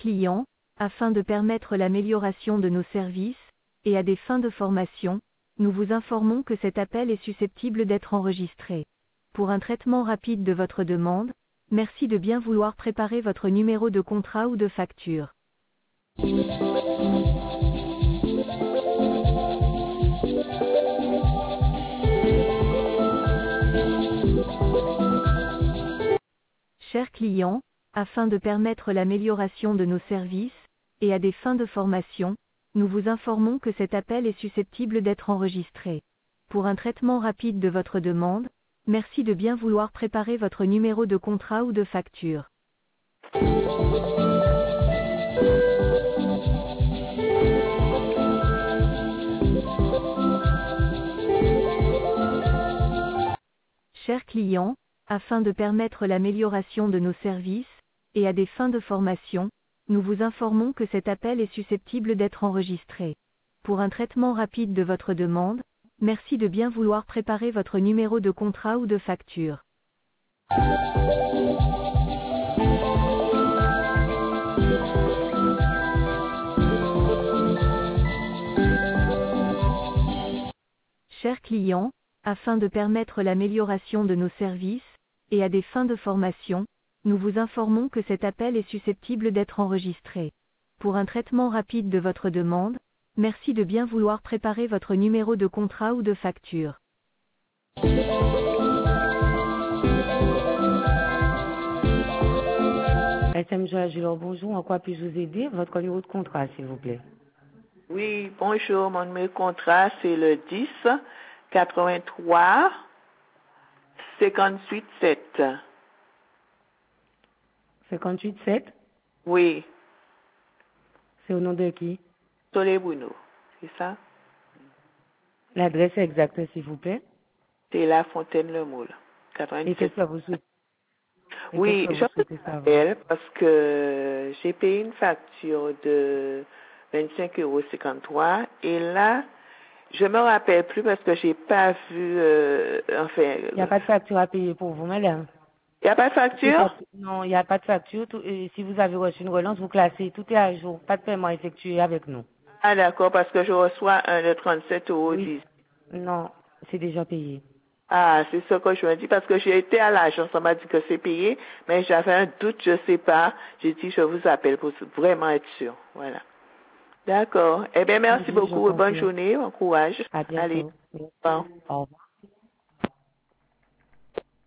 client, afin de permettre l'amélioration de nos services, et à des fins de formation, nous vous informons que cet appel est susceptible d'être enregistré. Pour un traitement rapide de votre demande, merci de bien vouloir préparer votre numéro de contrat ou de facture. Chers clients, afin de permettre l'amélioration de nos services, et à des fins de formation, nous vous informons que cet appel est susceptible d'être enregistré. Pour un traitement rapide de votre demande, merci de bien vouloir préparer votre numéro de contrat ou de facture. Chers clients, afin de permettre l'amélioration de nos services, et à des fins de formation, nous vous informons que cet appel est susceptible d'être enregistré. Pour un traitement rapide de votre demande, merci de bien vouloir préparer votre numéro de contrat ou de facture. Chers clients, afin de permettre l'amélioration de nos services, et à des fins de formation, nous vous informons que cet appel est susceptible d'être enregistré. Pour un traitement rapide de votre demande, merci de bien vouloir préparer votre numéro de contrat ou de facture. SM Joël, bonjour. En quoi puis-je vous aider? Votre numéro de contrat, s'il vous plaît. Oui, bonjour. Mon numéro de contrat, c'est le 10 83 58 7. 58-7? Oui, C'est au nom de qui? Soleil Bruno, c'est ça? L'adresse exacte, s'il vous plaît. C'est La Fontaine-le-Moule, Et 97. qu'est-ce que vous souhaitez? Oui, je vous appelle parce que j'ai payé une facture de 25,53 € et là, je me rappelle plus parce que j'ai pas vu, Il n'y a pas de facture à payer pour vous, madame. Il n'y a pas de facture? Non, il n'y a pas de facture. Et si vous avez reçu une relance, vous classez. Tout est à jour. Pas de paiement effectué avec nous. Ah d'accord, parce que je reçois un de 37,10 €. Oui. Non, c'est déjà payé. Ah, c'est ce que je me dis, parce que j'ai été à l'agence, on m'a dit que c'est payé, mais j'avais un doute, je sais pas. J'ai dit, je vous appelle pour vraiment être sûr. Voilà. D'accord. Eh bien, merci beaucoup. Bonne journée, bon courage. À bientôt. Allez. Bon. Au revoir.